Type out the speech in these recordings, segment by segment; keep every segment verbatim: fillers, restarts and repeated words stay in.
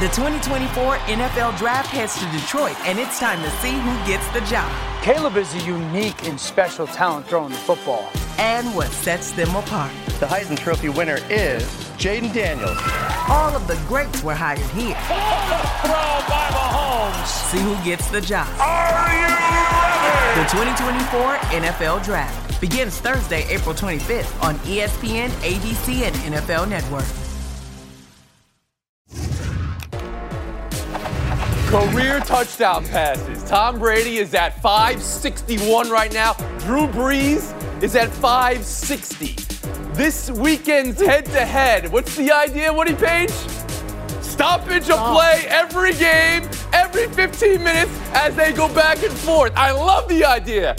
The twenty twenty-four N F L Draft heads to Detroit, and it's time to see who gets the job. Caleb is a unique and special talent throwing the football. And what sets them apart. The Heisman Trophy winner is Jaden Daniels. All of the greats were hired here. Throw by Mahomes. See who gets the job. Are you ready? The twenty twenty-four N F L Draft begins Thursday, April twenty-fifth on E S P N, A B C, and N F L Network. Career touchdown passes. Tom Brady is at five sixty-one right now. Drew Brees is at five sixty. This weekend's head-to-head. What's the idea, Woody Page? Stoppage of play every game, every fifteen minutes as they go back and forth. I love the idea.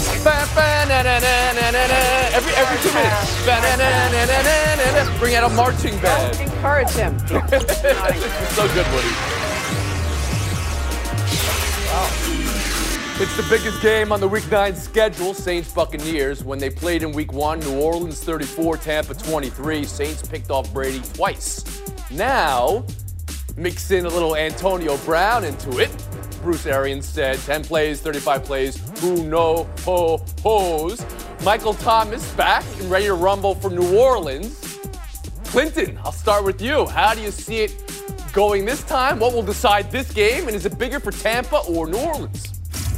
Every, every two minutes. Bring out a marching band. Don't encourage him. So good, Woody. It's the biggest game on the Week nine schedule, Saints Buccaneers. When they played in Week one, New Orleans thirty-four, Tampa twenty-three. Saints picked off Brady twice. Now, mix in a little Antonio Brown into it. Bruce Arians said ten plays, thirty-five plays, who no ho ho's. Michael Thomas back and ready to rumble for New Orleans. Clinton, I'll start with you. How do you see it going this time? What will decide this game? And is it bigger for Tampa or New Orleans?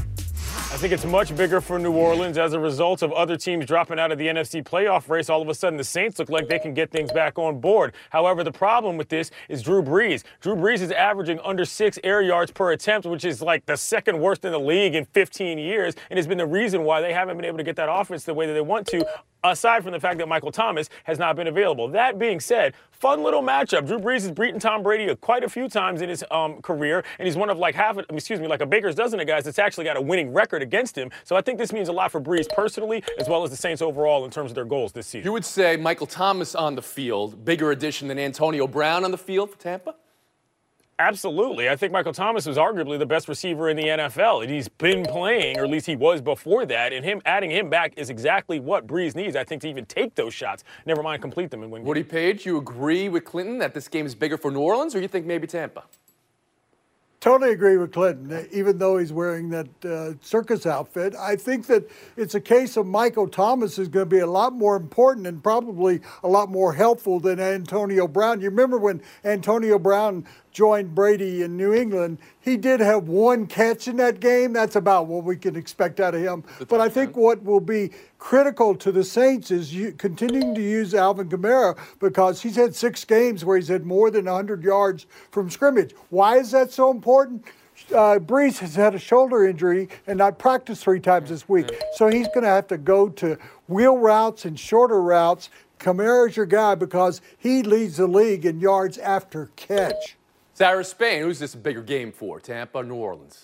I think it's much bigger for New Orleans as a result of other teams dropping out of the N F C playoff race. All of a sudden, the Saints look like they can get things back on board. However, the problem with this is Drew Brees. Drew Brees is averaging under six air yards per attempt, which is like the second worst in the league in fifteen years, and has been the reason why they haven't been able to get that offense the way that they want to, aside from the fact that Michael Thomas has not been available. That being said, fun little matchup. Drew Brees has beaten Tom Brady quite a few times in his um, career, and he's one of like half, excuse me, like a baker's dozen of guys that's actually got a winning record against him. So I think this means a lot for Brees personally, as well as the Saints overall in terms of their goals this season. You would say Michael Thomas on the field, bigger addition than Antonio Brown on the field for Tampa? Absolutely. I think Michael Thomas was arguably the best receiver in the N F L, and he's been playing, or at least he was before that, and him adding him back is exactly what Brees needs, I think, to even take those shots, never mind complete them and win. Woody Page, you agree with Clinton that this game is bigger for New Orleans, or you think maybe Tampa? Totally agree with Clinton, even though he's wearing that uh, circus outfit. I think that it's a case of Michael Thomas is going to be a lot more important and probably a lot more helpful than Antonio Brown. You remember when Antonio Brown joined Brady in New England, he did have one catch in that game. That's about what we can expect out of him. But I think what will be critical to the Saints is you continuing to use Alvin Kamara, because he's had six games where he's had more than one hundred yards from scrimmage. Why is that so important? Uh, Brees has had a shoulder injury and not practiced three times this week. So he's going to have to go to wheel routes and shorter routes. Kamara's your guy because he leads the league in yards after catch. Sarah Spain, who's this a bigger game for, Tampa or New Orleans?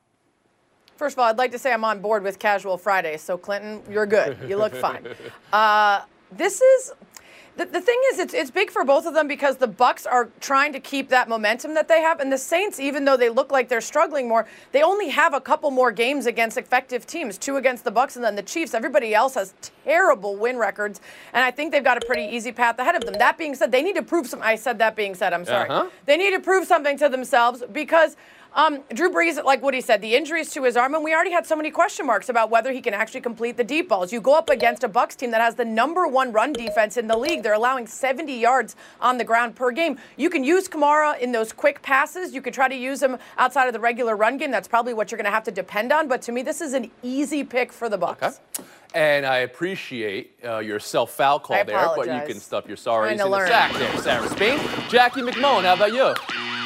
First of all, I'd like to say I'm on board with Casual Friday. So, Clinton, you're good. You look fine. Uh, this is the, the thing is, it's it's big for both of them because the Bucs are trying to keep that momentum that they have, and the Saints, even though they look like they're struggling more, they only have a couple more games against effective teams, two against the Bucs and then the Chiefs. Everybody else has terrible win records, and I think they've got a pretty easy path ahead of them. That being said, they need to prove some. I said that being said, I'm sorry. Uh-huh. They need to prove something to themselves because. Um, Drew Brees, like Woody said, the injuries to his arm, and we already had so many question marks about whether he can actually complete the deep balls. You go up against a Bucs team that has the number one run defense in the league. They're allowing seventy yards on the ground per game. You can use Kamara in those quick passes. You could try to use him outside of the regular run game. That's probably what you're going to have to depend on. But to me, this is an easy pick for the Bucs. Okay. And I appreciate uh, your self-foul call I there, but you can stuff your sorries in the learn. sack there, Sarah Spain. Jackie McMullen, how about you?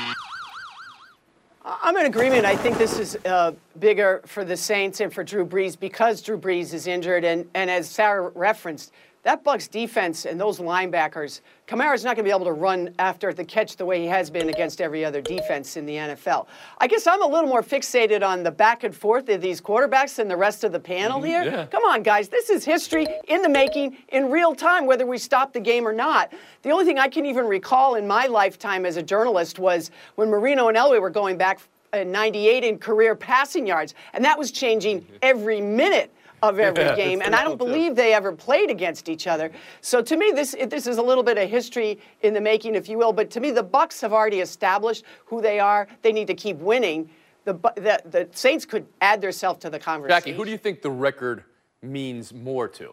I'm in agreement. I think this is uh, bigger for the Saints and for Drew Brees because Drew Brees is injured. And, and as Sarah referenced, that Bucs defense and those linebackers, Kamara's not going to be able to run after the catch the way he has been against every other defense in the N F L. I guess I'm a little more fixated on the back and forth of these quarterbacks than the rest of the panel here. Yeah. Come on, guys. This is history in the making in real time, whether we stop the game or not. The only thing I can even recall in my lifetime as a journalist was when Marino and Elway were going back in ninety-eight in career passing yards, and that was changing every minute of every Yeah, game, it's and I don't difficult, too. believe they ever played against each other. So to me, this this is a little bit of history in the making, if you will. But to me, the Bucs have already established who they are. They need to keep winning. The Bu- the, the Saints could add themselves to the conversation. Jackie, who do you think the record means more to?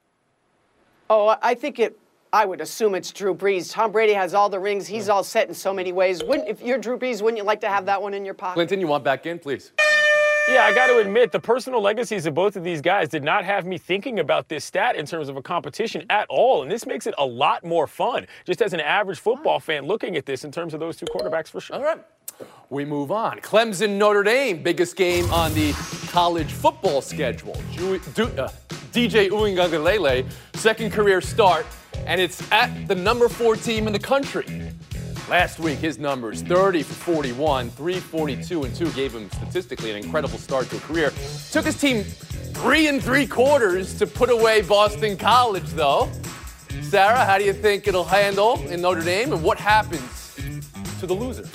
Oh, I think it. I would assume it's Drew Brees. Tom Brady has all the rings. He's all set in so many ways. Wouldn't, if you're Drew Brees, wouldn't you like to have that one in your pocket? Clinton, you want back in, please? Yeah, I got to admit, the personal legacies of both of these guys did not have me thinking about this stat in terms of a competition at all, and this makes it a lot more fun, just as an average football fan looking at this in terms of those two quarterbacks for sure. All right. We move on. Clemson, Notre Dame, biggest game on the college football schedule. Ju- Du- uh, D J Uiagalelei, second career start, and it's at the number four team in the country. Last week, his numbers, thirty for forty-one, three forty-two and two, gave him statistically an incredible start to a career. Took his team three and three quarters to put away Boston College, though. Sarah, how do you think it'll handle in Notre Dame, and what happens to the loser?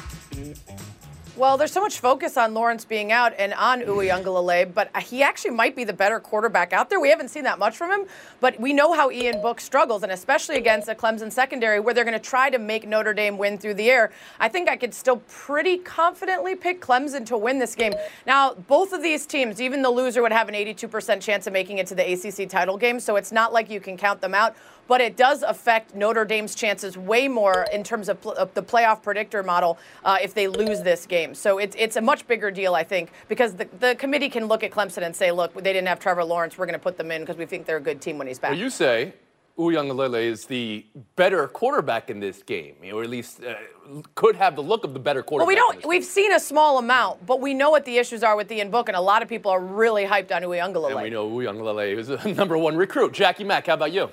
Well, there's so much focus on Lawrence being out and on Uiagalelei, but he actually might be the better quarterback out there. We haven't seen that much from him, but we know how Ian Book struggles, and especially against a Clemson secondary where they're going to try to make Notre Dame win through the air. I think I could still pretty confidently pick Clemson to win this game. Now, both of these teams, even the loser would have an eighty-two percent chance of making it to the A C C title game, so it's not like you can count them out. But it does affect Notre Dame's chances way more in terms of, pl- of the playoff predictor model uh, if they lose this game. So it's it's a much bigger deal, I think, because the, the committee can look at Clemson and say, look, they didn't have Trevor Lawrence. We're going to put them in because we think they're a good team when he's back. Well, you say Uiagalelei is the better quarterback in this game, or at least uh, could have the look of the better quarterback. Well, we in don't. this We've game. seen a small amount, but we know what the issues are with Ian Book, and a lot of people are really hyped on Uiagalelei. And we know Uiagalelei is a number one recruit. Jackie Mack, how about you?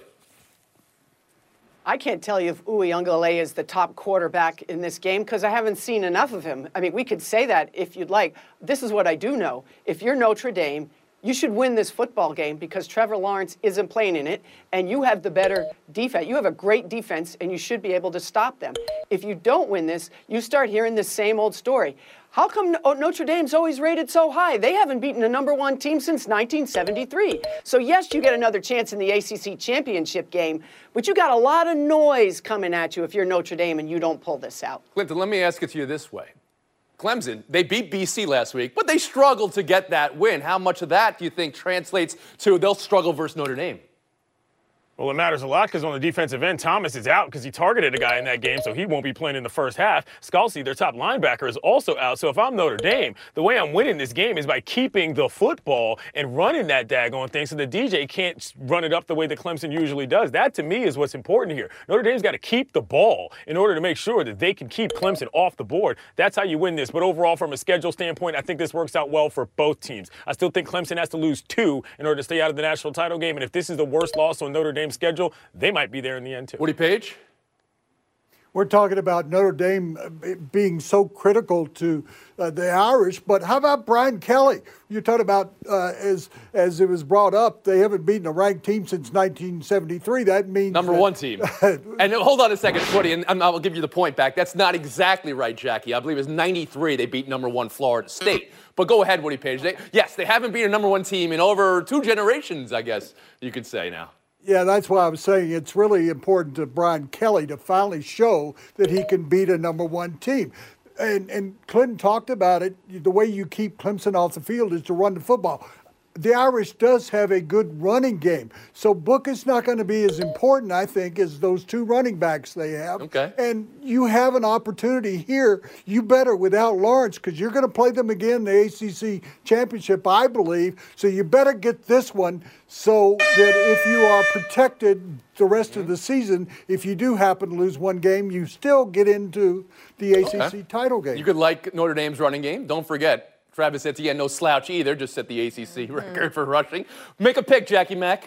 I can't tell you if Uiagalelei is the top quarterback in this game because I haven't seen enough of him. I mean, we could say that if you'd like. This is what I do know. If you're Notre Dame, you should win this football game because Trevor Lawrence isn't playing in it, and you have the better defense. You have a great defense, and you should be able to stop them. If you don't win this, you start hearing the same old story. How come Notre Dame's always rated so high? They haven't beaten a number one team since nineteen seventy-three. So, yes, you get another chance in the A C C championship game, but you got a lot of noise coming at you if you're Notre Dame and you don't pull this out. Clinton, let me ask it to you this way. Clemson, they beat B C last week, but they struggled to get that win. How much of that do you think translates to they'll struggle versus Notre Dame? Well, it matters a lot because on the defensive end, Thomas is out because he targeted a guy in that game, so he won't be playing in the first half. Scalzi, their top linebacker, is also out. So if I'm Notre Dame, the way I'm winning this game is by keeping the football and running that daggone thing so the D J can't run it up the way that Clemson usually does. That, to me, is what's important here. Notre Dame's got to keep the ball in order to make sure that they can keep Clemson off the board. That's how you win this. But overall, from a schedule standpoint, I think this works out well for both teams. I still think Clemson has to lose two in order to stay out of the national title game. And if this is the worst loss on Notre Dame's schedule, they might be there in the end, too. Woody Page? We're talking about Notre Dame being so critical to uh, the Irish, but how about Brian Kelly? You're talking about, uh, as as it was brought up, they haven't beaten a ranked team since nineteen seventy-three. That means Number that, one team. And hold on a second, Woody, and I'll give you the point back. That's not exactly right, Jackie. I believe it was ninety-three they beat number one Florida State. But go ahead, Woody Page. They, yes, they haven't beaten a number one team in over two generations, I guess you could say now. Yeah, that's why I was saying it's really important to Brian Kelly to finally show that he can beat a number one team. And, and Clinton talked about it. The way you keep Clemson off the field is to run the football. The Irish does have a good running game. So Book is not going to be as important, I think, as those two running backs they have. Okay. And you have an opportunity here. You better without Lawrence because you're going to play them again in the A C C championship, I believe. So you better get this one so that if you are protected the rest mm-hmm. of the season, if you do happen to lose one game, you still get into the A C C okay. title game. You could like Notre Dame's running game. Don't forget. Travis Etienne, no slouch either, just set the A C C record for rushing. Make a pick, Jackie Mack.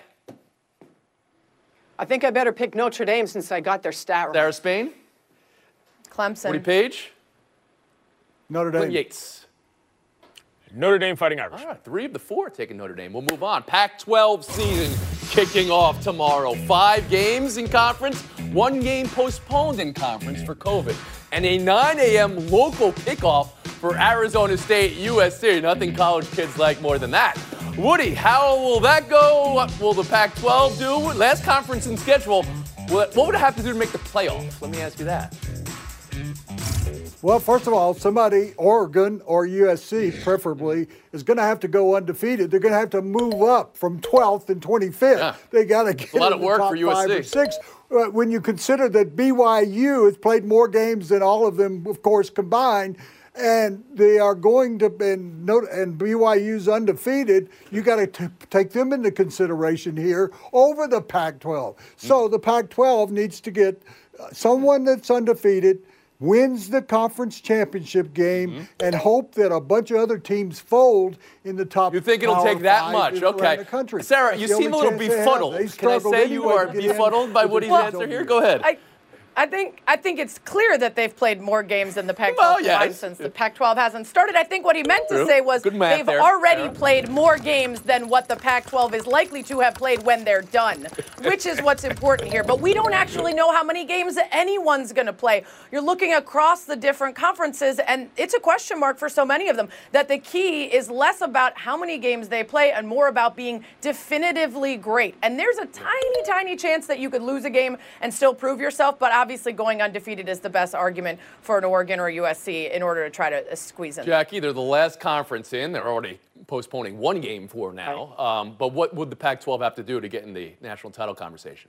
I think I better pick Notre Dame since I got their stat right. Sarah Spain. Clemson. Woody Page. Notre Dame. Clint Yates. Notre Dame Fighting Irish. All right, three of the four taking Notre Dame. We'll move on. Pac twelve season kicking off tomorrow. Five games in conference, one game postponed in conference for COVID, and a nine a.m. local kickoff for Arizona State, U S C. Nothing college kids like more than that. Woody, how will that go? What will the Pac twelve do? Last conference in schedule. What would it have to do to make the playoffs? Let me ask you that. Well, first of all, somebody, Oregon or U S C preferably, is going to have to go undefeated. They're going to have to move up from twelfth and twenty-fifth. Yeah. They got to get a lot in of the work top for U S C. five or six. Uh, when you consider that B Y U has played more games than all of them, of course, combined, and they are going to, and, and B Y U's undefeated, you got to take them into consideration here over the Pac twelve. So the Pac twelve needs to get someone that's undefeated, wins the conference championship game, mm-hmm. and hope that a bunch of other teams fold in the top. You think it'll take that much? Okay. The country. Sarah, That's you the seem a little befuddled. Can I say you are befuddled by Woody's well, answer here? Go ahead. I, I think I think it's clear that they've played more games than the Pac well, twelve yes. since the Pac twelve hasn't started. I think what he meant to True. say was Good math they've there, already Sarah. played more games than what the Pac twelve is likely to have played when they're done, which is what's important here. But we don't actually know how many games anyone's going to play. You're looking across the different conferences, and it's a question mark for so many of them that the key is less about how many games they play and more about being definitively great. And there's a tiny, tiny chance that you could lose a game and still prove yourself, but obviously going undefeated is the best argument for an Oregon or U S C in order to try to uh, squeeze in. Jackie, they're the last conference in. They're already postponing one game for now. Right. Um, but what would the Pac twelve have to do to get in the national title conversation?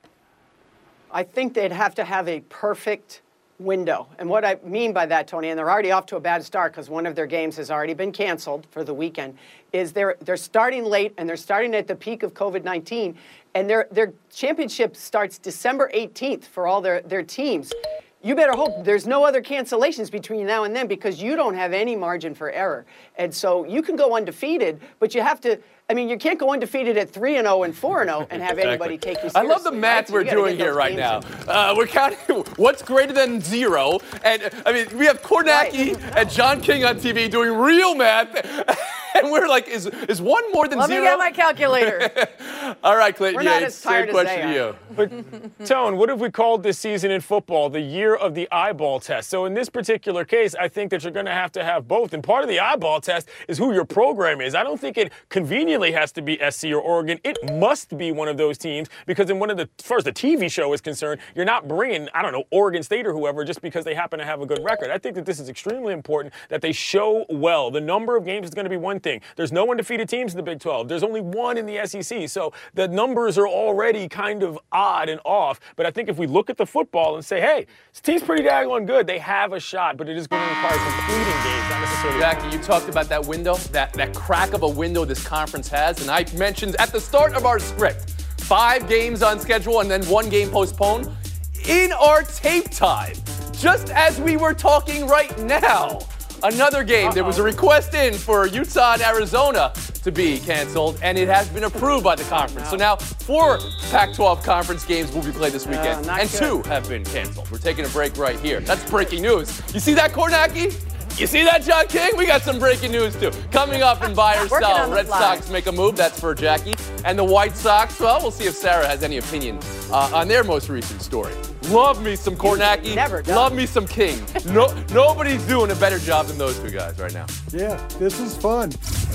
I think they'd have to have a perfect window. And what I mean by that, Tony, and they're already off to a bad start because one of their games has already been canceled for the weekend, is they're they're starting late and they're starting at the peak of COVID nineteen. And their their championship starts December eighteenth for all their, their teams. You better hope there's no other cancellations between now and then because you don't have any margin for error. And so you can go undefeated, but you have to, I mean, you can't go undefeated at three and oh and four and oh and have exactly. anybody take you seriously. I love the math right? so we're doing here right now. Uh, we're counting what's greater than zero. And, I mean, we have Kornacki right. and John King on T V doing real math. And we're like, is is one more than Let zero? Let me get my calculator. All right, Clinton We're not Yates, as tired same as question they to are. you. But, Tone, what have we called this season in football? The year of the eyeball test. So in this particular case, I think that you're going to have to have both. And part of the eyeball test is who your program is. I don't think it conveniently has to be S C or Oregon. It must be one of those teams because in one of the, as far as the T V show is concerned, you're not bringing, I don't know, Oregon State or whoever just because they happen to have a good record. I think that this is extremely important that they show well. The number of games is going to be one thing. There's no one undefeated teams in the Big twelve. There's only one in the S E C. So the numbers are already kind of odd and off. But I think if we look at the football and say, hey, this team's pretty daggone good, they have a shot, but it is going to require completing games, not necessarily. Jackie, you talked about that window, that, that crack of a window this conference has. And I mentioned at the start of our script, five games on schedule and then one game postponed. In our tape time, just as we were talking right now, another game. Uh-oh. There was a request in for Utah and Arizona to be canceled, and it has been approved by the conference. Oh, no. So now four Pac twelve conference games will be played this weekend, uh, and good. two have been canceled. We're taking a break right here. That's breaking news. You see that, Kornacki? You see that, John King? We got some breaking news, too. Coming up in Buy or Sell, Red Sox make a move. That's for Jackie. And the White Sox, well, we'll see if Sarah has any opinion uh, on their most recent story. Love me some Kornacki. Never done. Love me some King. No, nobody's doing a better job than those two guys right now. Yeah, this is fun.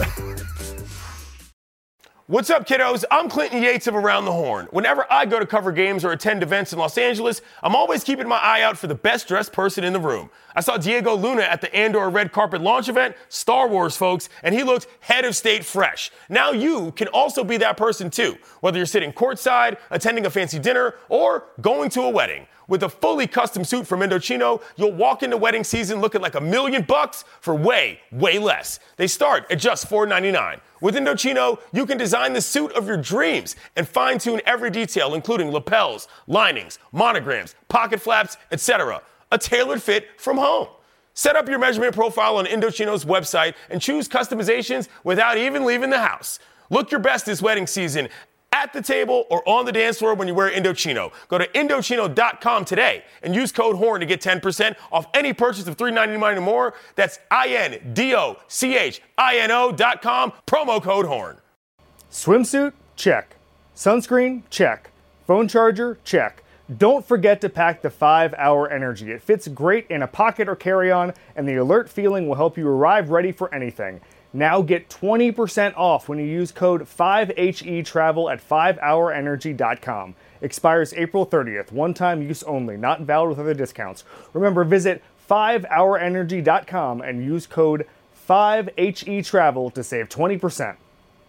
What's up, kiddos? I'm Clinton Yates of Around the Horn. Whenever I go to cover games or attend events in Los Angeles, I'm always keeping my eye out for the best dressed person in the room. I saw Diego Luna at the Andor Red Carpet launch event, Star Wars, folks, and he looked head of state fresh. Now you can also be that person too, whether you're sitting courtside, attending a fancy dinner, or going to a wedding. With a fully custom suit from Indochino, you'll walk into wedding season looking like a million bucks for way, way less. They start at just four ninety-nine. With Indochino, you can design the suit of your dreams and fine-tune every detail, including lapels, linings, monograms, pocket flaps, et cetera. A tailored fit from home. Set up your measurement profile on Indochino's website and choose customizations without even leaving the house. Look your best this wedding season at the table or on the dance floor when you wear Indochino. Go to Indochino dot com today and use code HORN to get ten percent off any purchase of three ninety-nine or more. That's I N D O C H I N O dot com, promo code HORN. Swimsuit? Check. Sunscreen? Check. Phone charger? Check. Don't forget to pack the five hour Energy. It fits great in a pocket or carry-on, and the alert feeling will help you arrive ready for anything. Now get twenty percent off when you use code five H E travel at five hour energy dot com. Expires April thirtieth. One-time use only. Not valid with other discounts. Remember, visit five hour energy dot com and use code five H E travel to save twenty percent.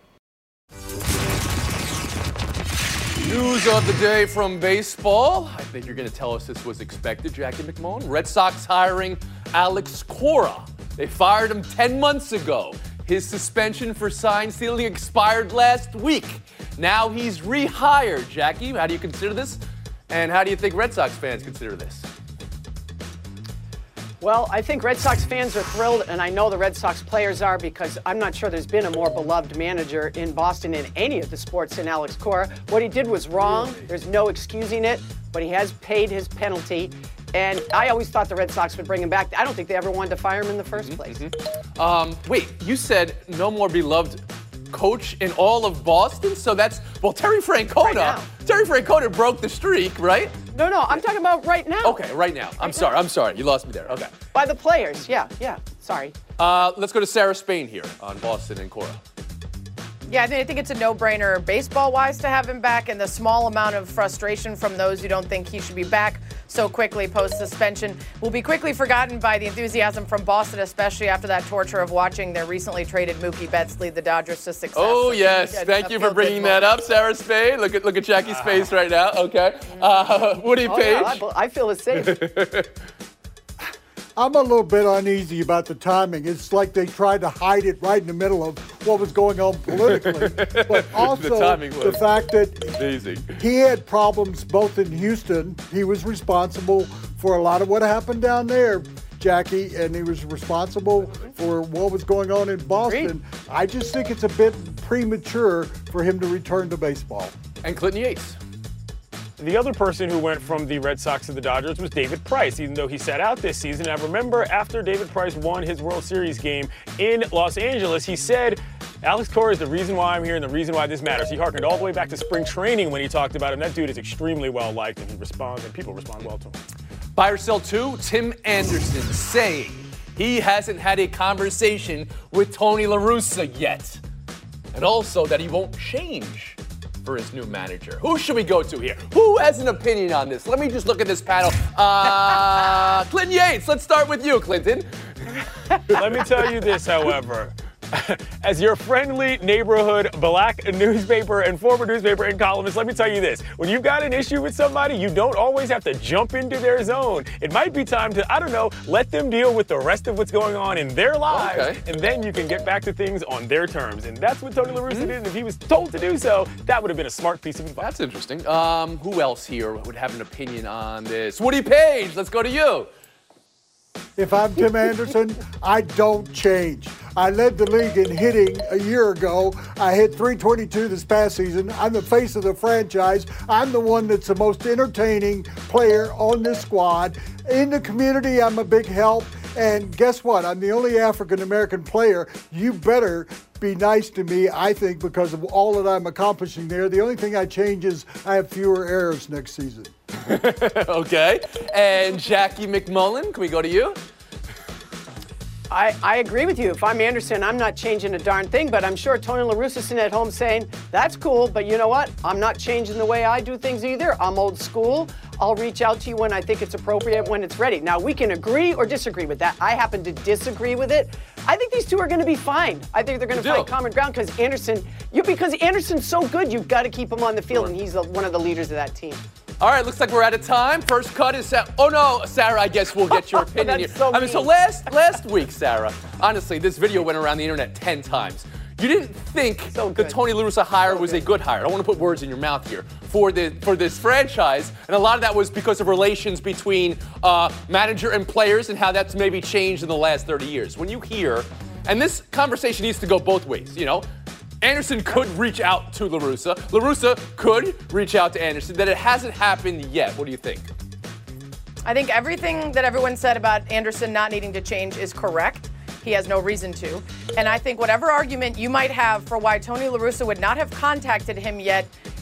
News of the day from baseball. I think you're going to tell us this was expected. Jackie McMullen. Red Sox hiring Alex Cora. They fired him ten months ago. His suspension for sign stealing expired last week. Now he's rehired. Jackie, how do you consider this? And how do you think Red Sox fans consider this? Well, I think Red Sox fans are thrilled, and I know the Red Sox players are, because I'm not sure there's been a more beloved manager in Boston in any of the sports than Alex Cora. What he did was wrong. There's no excusing it, but he has paid his penalty. And I always thought the Red Sox would bring him back. I don't think they ever wanted to fire him in the first Mm-hmm, place. Mm-hmm. Um, wait, you said no more beloved coach in all of Boston? So that's, well, Terry Francona. Right Terry Francona broke the streak, right? No, no, I'm talking about right now. Okay, right now. I'm Right sorry, now. I'm sorry. You lost me there. Okay. By the players, yeah, yeah, sorry. Uh, let's go to Sarah Spain here on Boston and Cora. Yeah, I think, I think it's a no-brainer baseball-wise to have him back, and the small amount of frustration from those who don't think he should be back so quickly post-suspension will be quickly forgotten by the enthusiasm from Boston, especially after that torture of watching their recently traded Mookie Betts lead the Dodgers to success. Oh, So yes. a- Thank a you for feel-good bringing that moment. up, Sarah Spain. Look at look at Jackie's face right now. Okay. Uh, Woody Oh, Page. yeah, I, bel- I feel it's safe. I'm a little bit uneasy about the timing. It's like they tried to hide it right in the middle of what was going on politically. But also timing the, was fact that amazing. he had problems both in Houston. He was responsible for a lot of what happened down there, Jackie, and he was responsible for what was going on in Boston. I just think it's a bit premature for him to return to baseball. And Clinton Yates. The other person who went from the Red Sox to the Dodgers was David Price, even though he sat out this season. And I remember after David Price won his World Series game in Los Angeles, he said, Alex Cora is the reason why I'm here and the reason why this matters. He harkened all the way back to spring training when he talked about him. That dude is extremely well-liked, and he responds, and people respond well to him. Buy or sell two, Tim Anderson saying he hasn't had a conversation with Tony La Russa yet. And also that he won't change for his new manager. Who should we go to here? Who has an opinion on this? Let me just look at this panel. Uh, Clinton Yates, let's start with you, Clinton. Let me tell you this, however. As your friendly neighborhood black newspaper and former newspaper and columnist, let me tell you this. When you've got an issue with somebody, you don't always have to jump into their zone. It might be time to, I don't know, let them deal with the rest of what's going on in their lives. Okay. And then you can get back to things on their terms. And that's what Tony La Russa did. And if he was told to do so, that would have been a smart piece of advice. That's interesting. Um, who else here would have an opinion on this? Woody Page, let's go to you. If I'm Tim Anderson, I don't change. I led the league in hitting a year ago. I hit three twenty-two this past season. I'm the face of the franchise. I'm the one that's the most entertaining player on this squad. In the community, I'm a big help. And guess what? I'm the only African-American player. You better be nice to me, I think, because of all that I'm accomplishing there. The only thing I change is I have fewer errors next season. Okay. And Jackie McMullen, can we go to you? I, I agree with you. If I'm Anderson, I'm not changing a darn thing, but I'm sure Tony La Russa's sitting at home saying, that's cool, but you know what? I'm not changing the way I do things either. I'm old school. I'll reach out to you when I think it's appropriate, when it's ready. Now, we can agree or disagree with that. I happen to disagree with it. I think these two are going to be fine. I think they're going to You do? find common ground because Anderson, you because Anderson's so good, you've got to keep him on the field, Sure. and he's the, one of the leaders of that team. All right, looks like we're out of time. First cut is Sarah. Oh no, Sarah, I guess we'll get your opinion That's here. so I mean, so mean. last last week, Sarah, honestly, this video went around the internet ten times. You didn't think So the good. Tony La Russa hire So was good. a good hire. I don't want to put words in your mouth here for the for this franchise, and a lot of that was because of relations between uh, manager and players and how that's maybe changed in the last thirty years. When you hear, and this conversation needs to go both ways, you know. Anderson could reach out to La Russa. La Russa could reach out to Anderson. That it hasn't happened yet. What do you think? I think everything that everyone said about Anderson not needing to change is correct. He has no reason to. And I think whatever argument you might have for why Tony La Russa would not have contacted him yet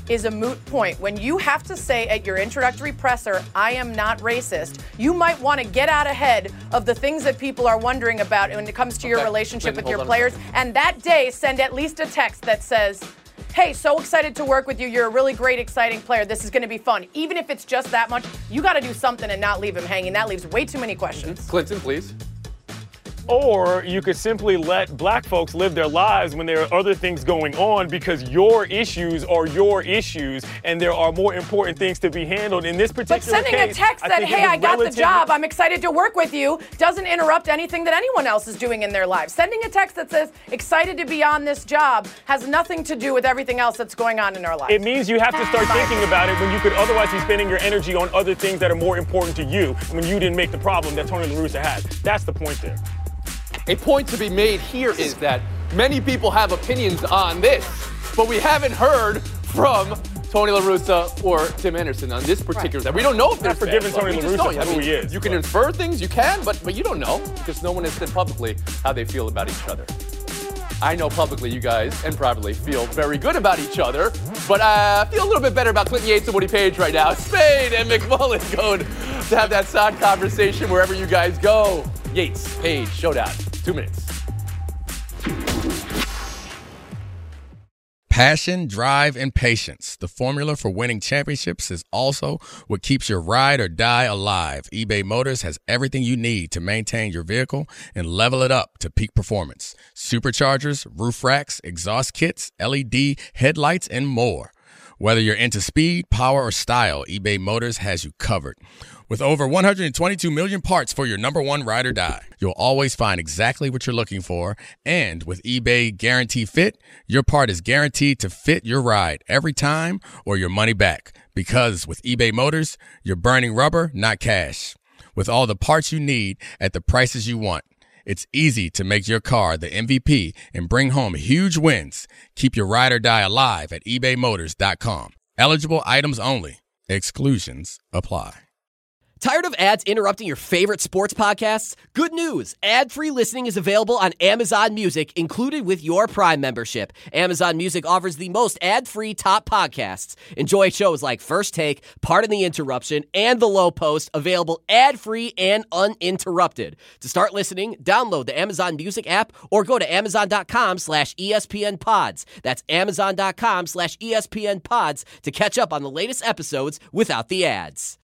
is a moot point. When you have to say at your introductory presser, I am not racist, you might want to get out ahead of the things that people are wondering about when it comes to your Okay. relationship Clinton, with your hold on a players. second. And that day, send at least a text that says, hey, so excited to work with you. You're a really great, exciting player. This is going to be fun. Even if it's just that much, you got to do something and not leave him hanging. That leaves way too many questions. Clinton, please. Or you could simply let black folks live their lives when there are other things going on, because your issues are your issues and there are more important things to be handled. In this particular But sending case, a text I that, think it hey, was I got the relatively- job, I'm excited to work with you, doesn't interrupt anything that anyone else is doing in their lives. Sending a text that says, excited to be on this job, has nothing to do with everything else that's going on in our lives. It means you have to start thinking about it when you could otherwise be spending your energy on other things that are more important to you when you didn't make the problem that Tony La Russa has. That's the point there. A point to be made here is that many people have opinions on this, but we haven't heard from Tony La Russa or Tim Anderson on this particular thing. We don't know if they're Not forgiving fans, but Tony we La just Russa don't. for I who mean, he is, You can but- infer things, you can, but but you don't know because no one has said publicly how they feel about each other. I know publicly you guys and privately feel very good about each other, but I feel a little bit better about Clinton Yates and Woody Page right now. Spade and McMullen going to have that side conversation wherever you guys go. Yates, Page, showdown. Two minutes. Passion, drive, and patience. The formula for winning championships is also what keeps your ride or die alive. eBay Motors has everything you need to maintain your vehicle and level it up to peak performance. Superchargers, roof racks, exhaust kits, L E D headlights, and more. Whether you're into speed, power, or style, eBay Motors has you covered. With over one hundred twenty-two million parts for your number one ride or die, you'll always find exactly what you're looking for. And with eBay Guarantee Fit, your part is guaranteed to fit your ride every time or your money back. Because with eBay Motors, you're burning rubber, not cash. With all the parts you need at the prices you want, it's easy to make your car the M V P and bring home huge wins. Keep your ride or die alive at ebay motors dot com. Eligible items only. Exclusions apply. Tired of ads interrupting your favorite sports podcasts? Good news! Ad-free listening is available on Amazon Music, included with your Prime membership. Amazon Music offers the most ad-free top podcasts. Enjoy shows like First Take, Pardon the Interruption, and The Low Post, available ad-free and uninterrupted. To start listening, download the Amazon Music app or go to amazon.com slash ESPN pods. That's amazon.com slash ESPN pods to catch up on the latest episodes without the ads.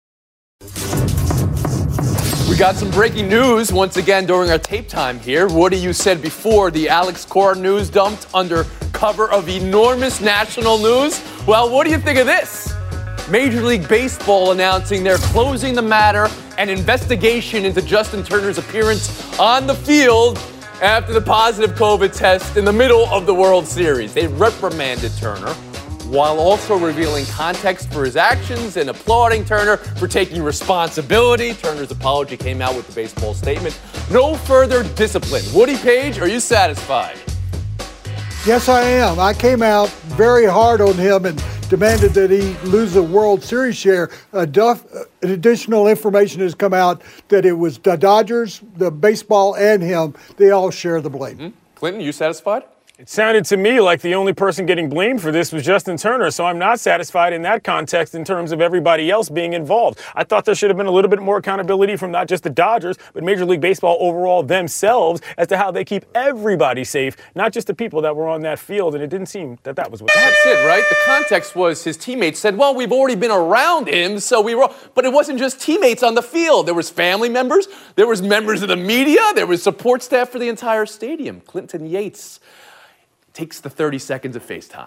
We got some breaking news once again during our tape time here. Woody, you said before the Alex Cora news dumped under cover of enormous national news. Well, what do you think of this? Major League Baseball announcing they're closing the matter and investigation into Justin Turner's appearance on the field after the positive COVID test in the middle of the World Series. They reprimanded Turner, while also revealing context for his actions and applauding Turner for taking responsibility. Turner's apology came out with the baseball statement. No further discipline. Woody Page, are you satisfied? Yes, I am. I came out very hard on him and demanded that he lose a World Series share. Uh, Duff, uh, additional information has come out that it was the Dodgers, the baseball, and him. They all share the blame. Mm-hmm. Clinton, you satisfied? It sounded to me like the only person getting blamed for this was Justin Turner, so I'm not satisfied in that context in terms of everybody else being involved. I thought there should have been a little bit more accountability from not just the Dodgers, but Major League Baseball overall themselves as to how they keep everybody safe, not just the people that were on that field, and it didn't seem that that was what That's it, right? The context was his teammates said, well, we've already been around him, so we were, but it wasn't just teammates on the field. There was family members, there was members of the media, there was support staff for the entire stadium. Clinton Yates takes the thirty seconds of FaceTime.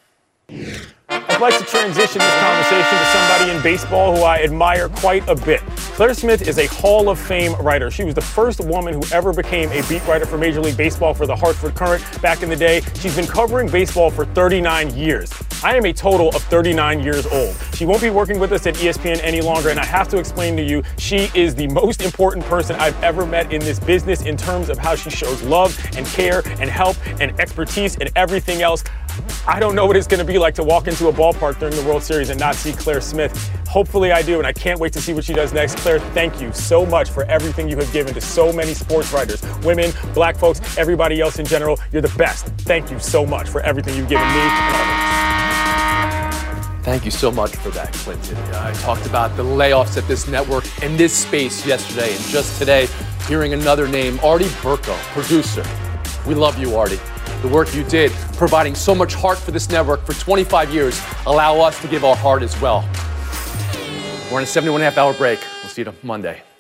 I'd like to transition this conversation to somebody in baseball who I admire quite a bit. Claire Smith is a Hall of Fame writer. She was the first woman who ever became a beat writer for Major League Baseball for the Hartford Courant back in the day. She's been covering baseball for thirty-nine years. I am a total of thirty-nine years old. She won't be working with us at E S P N any longer, and I have to explain to you, she is the most important person I've ever met in this business in terms of how she shows love and care and help and expertise and everything else. I don't know what it's going to be like to walk into a ballpark during the World Series and not see Claire Smith. Hopefully I do, and I can't wait to see what she does next. Claire, thank you so much for everything you have given to so many sports writers, women, black folks, everybody else in general. You're the best. Thank you so much for everything you've given me and others. Thank you so much for that, Clinton. Uh, I talked about the layoffs at this network and this space yesterday, and just today, hearing another name, Artie Burko, producer. We love you, Artie. The work you did, providing so much heart for this network for twenty-five years, allow us to give our heart as well. We're on a seventy-one and a half hour break. We'll see you Monday.